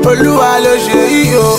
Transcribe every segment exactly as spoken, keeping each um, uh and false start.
Olúwa ló ṣe yìí o.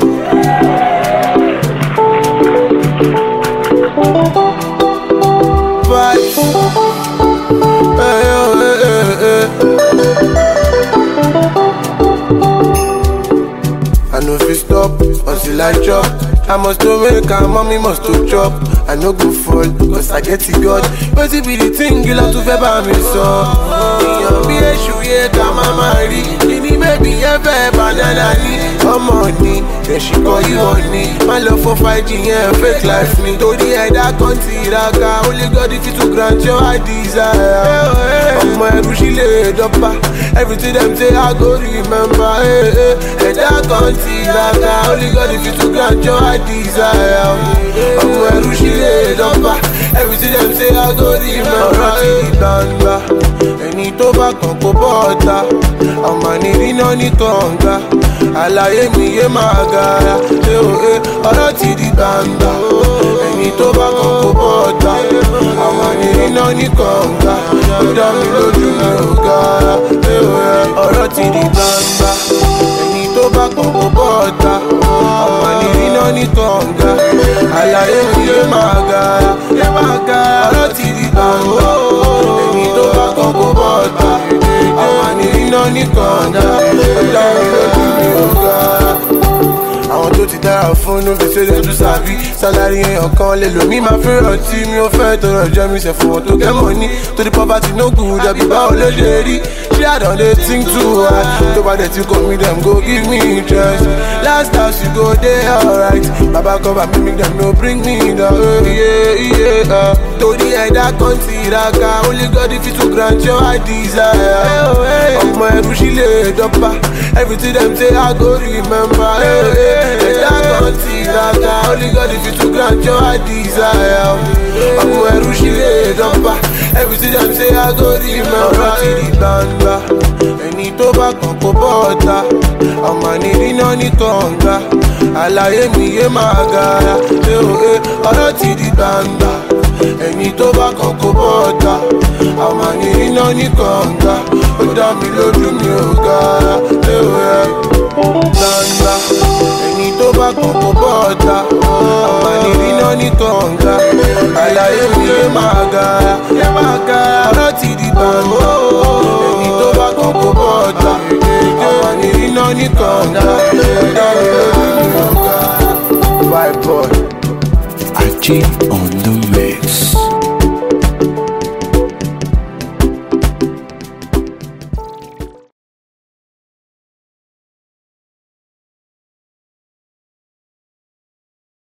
I know if you stop until I chop. I must to make her, mommy must to chop. I no go fall, cause I get it God. But it be the thing you love to fẹ́ bá mi sọ. Ìyàn bí èṣù yẹ ká má má rí. Ìní bébí ẹ fẹ́ banana ní. Ọmọ ni, then she call you honey. Má lọ fún five G yẹn fake life ni. Torí ẹ̀dá kan ti ìraka. Only God if you to grant your heart desire. Ọmọ ẹrú sí lè dọ́pà. Everything them say I go remember. Ẹ̀dá kan ti ìraka. Only God if you to grant your heart desire. Ọmọ ẹrú sí lè dọ́pà. Everything them say I go remember. Ọ̀rọ̀ ti di gbangba. Ẹni tó bá kàn kó bọ́ ọ̀tá. Ọmọ ní iná ní kànga. Àlàyé mi yé máa gara. Ọ̀rọ̀ ti di gbangba. Ẹni tó bá kàn kó bọ́ ọ̀tá. Ọmọ ní iná ní kànga. Ó dá mi lójú mi ò gara. Ọ̀rọ̀ ti di gbangba. Ẹni tó bá kàn kó bọ́ ọ̀tá. Ọmọ ní iná ní kànga. Àlàyé mi yé máa gara. Ọ̀rọ̀ ti di gbangba. Ẹni tó bá kàn kó bọ́ ọ̀tá. Ọmọ ní iná ní kànga. Ó dá mi lójú mi ò gara. Àwọn tó ti dára fún ló fi ṣẹlẹ̀ tó sàbí. Sálárì èèyàn kan lè lò mí máa fẹ́ràn tí mi ò fẹ́ tọrọ jẹ́ mi ṣẹ̀ fún wọn tó kẹ́ mọ̀ ní. Torí poverty no good, àbí báwo ló ṣe rí. Ṣé I don dey think too hard? Tó bá dẹ̀ tí kò mí dem go give me interest. Last house you go dey alright. Baba cover me make dem no bring me down. Torí ẹ̀dá kan ti ìraka. Only God if you to grant your heart desire. Ọmọ ẹrú sí lè dọ́pà. Everything them say I go remember. Ẹ̀dá kan ti ìraka. Only God if you to grant your heart desire. Ọmọ ẹrú sí lè dọ́pà. Everything them say I go remember. Ọ̀rọ̀ ti di gbangba. Ẹni tó bá kàn kó bọ́ ọ̀tá. Ọmọ ní iná ní kànga. Àlàyé mi yé máa gara. Ọ̀rọ̀ ti di gbangba. Ẹni tó bá kàn kó bọ́ ọ̀tá. Ọmọ ní iná ní kànga. Ó dá mi lójú mi ò gara. Gbangba. Ẹni tó bá kàn kó bọ́ ọ̀tá. Ọmọ ní iná ní kànga. Àlàyé mi yé máa gara. Ọ̀rọ̀ ti di gbangba. Ẹni tó bá kàn kó bọ́ ọ̀tá. Ọmọ ní iná ní kànga. Ó dá mi lójú mi ò gara. White boy, I cheat.